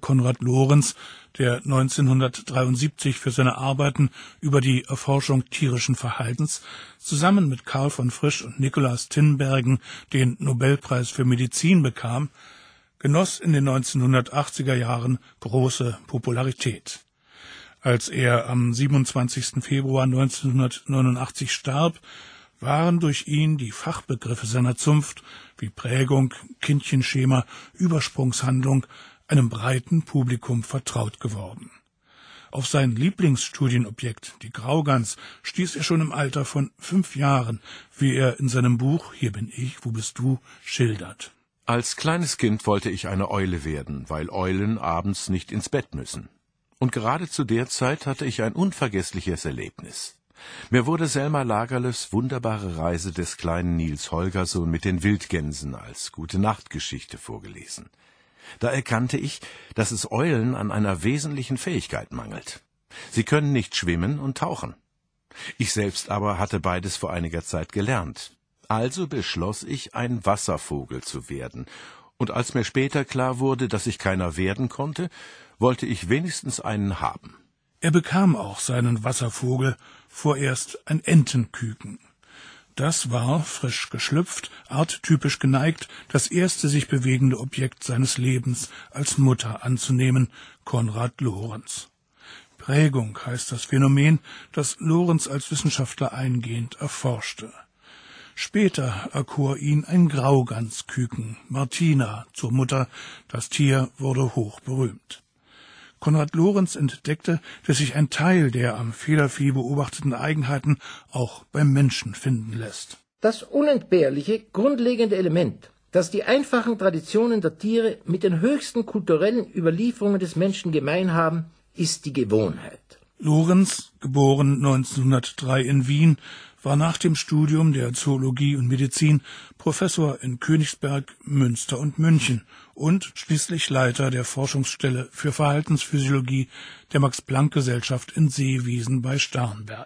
Konrad Lorenz, der 1973 für seine Arbeiten über die Erforschung tierischen Verhaltens zusammen mit Karl von Frisch und Nikolaus Tinbergen den Nobelpreis für Medizin bekam, genoss in den 1980er Jahren große Popularität. Als er am 27. Februar 1989 starb, waren durch ihn die Fachbegriffe seiner Zunft wie Prägung, Kindchenschema, Übersprungshandlung einem breiten Publikum vertraut geworden. Auf sein Lieblingsstudienobjekt, die Graugans, stieß er schon im Alter von 5 Jahren, wie er in seinem Buch »Hier bin ich, wo bist du« schildert. Als kleines Kind wollte ich eine Eule werden, weil Eulen abends nicht ins Bett müssen. Und gerade zu der Zeit hatte ich ein unvergessliches Erlebnis. Mir wurde Selma Lagerlöfs wunderbare Reise des kleinen Niels Holgersson mit den Wildgänsen als Gute-Nacht-Geschichte vorgelesen. Da erkannte ich, dass es Eulen an einer wesentlichen Fähigkeit mangelt. Sie können nicht schwimmen und tauchen. Ich selbst aber hatte beides vor einiger Zeit gelernt. Also beschloss ich, ein Wasservogel zu werden. Und als mir später klar wurde, dass ich keiner werden konnte, wollte ich wenigstens einen haben. Er bekam auch seinen Wasservogel, vorerst ein Entenküken. Das war, frisch geschlüpft, arttypisch geneigt, das erste sich bewegende Objekt seines Lebens als Mutter anzunehmen, Konrad Lorenz. Prägung heißt das Phänomen, das Lorenz als Wissenschaftler eingehend erforschte. Später erkor ihn ein Graugansküken, Martina, zur Mutter. Das Tier wurde hochberühmt. Konrad Lorenz entdeckte, dass sich ein Teil der am Federvieh beobachteten Eigenheiten auch beim Menschen finden lässt. Das unentbehrliche, grundlegende Element, das die einfachen Traditionen der Tiere mit den höchsten kulturellen Überlieferungen des Menschen gemein haben, ist die Gewohnheit. Lorenz, geboren 1903 in Wien, war nach dem Studium der Zoologie und Medizin Professor in Königsberg, Münster und München und schließlich Leiter der Forschungsstelle für Verhaltensphysiologie der Max-Planck-Gesellschaft in Seewiesen bei Starnberg.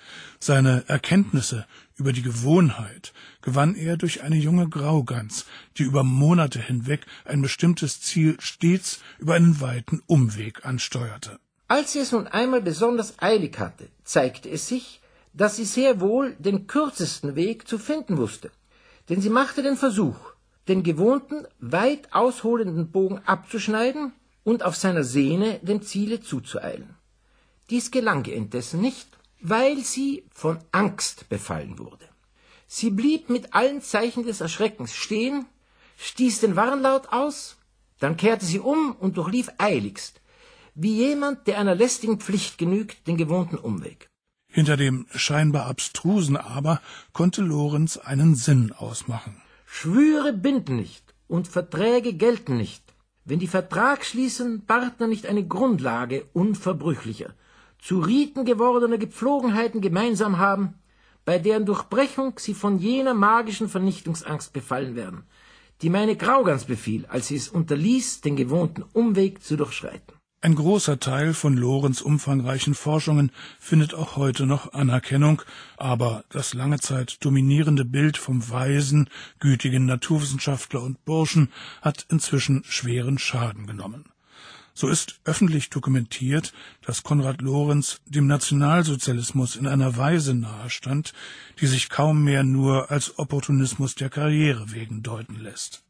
Seine Erkenntnisse über die Gewohnheit gewann er durch eine junge Graugans, die über Monate hinweg ein bestimmtes Ziel stets über einen weiten Umweg ansteuerte. Als sie es nun einmal besonders eilig hatte, zeigte es sich, dass sie sehr wohl den kürzesten Weg zu finden wusste. Denn sie machte den Versuch, den gewohnten, weit ausholenden Bogen abzuschneiden und auf seiner Sehne dem Ziele zuzueilen. Dies gelang ihr indessen nicht, weil sie von Angst befallen wurde. Sie blieb mit allen Zeichen des Erschreckens stehen, stieß den Warnlaut aus, dann kehrte sie um und durchlief eiligst, wie jemand, der einer lästigen Pflicht genügt, den gewohnten Umweg. Hinter dem scheinbar Abstrusen aber konnte Lorenz einen Sinn ausmachen. Schwüre binden nicht und Verträge gelten nicht, wenn die vertragsschließenden Partner nicht eine Grundlage unverbrüchlicher, zu Riten gewordener Gepflogenheiten gemeinsam haben, bei deren Durchbrechung sie von jener magischen Vernichtungsangst befallen werden, die meine Graugans befiel, als sie es unterließ, den gewohnten Umweg zu durchschreiten. Ein großer Teil von Lorenz' umfangreichen Forschungen findet auch heute noch Anerkennung, aber das lange Zeit dominierende Bild vom weisen, gütigen Naturwissenschaftler und Burschen hat inzwischen schweren Schaden genommen. So ist öffentlich dokumentiert, dass Konrad Lorenz dem Nationalsozialismus in einer Weise nahestand, die sich kaum mehr nur als Opportunismus der Karriere wegen deuten lässt.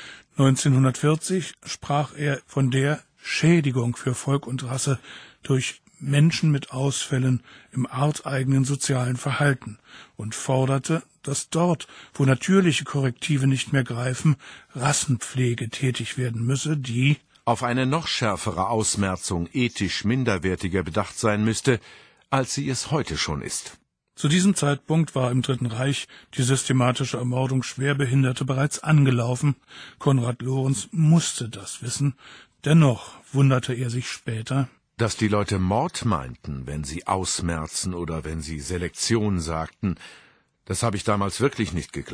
1940 sprach er von der Schädigung für Volk und Rasse durch Menschen mit Ausfällen im arteigenen sozialen Verhalten und forderte, dass dort, wo natürliche Korrektive nicht mehr greifen, Rassenpflege tätig werden müsse, die auf eine noch schärfere Ausmerzung ethisch minderwertiger bedacht sein müsste, als sie es heute schon ist. Zu diesem Zeitpunkt war im Dritten Reich die systematische Ermordung Schwerbehinderter bereits angelaufen. Konrad Lorenz musste das wissen. Dennoch wunderte er sich später, dass die Leute Mord meinten, wenn sie ausmerzen oder wenn sie Selektion sagten. Das habe ich damals wirklich nicht geglaubt.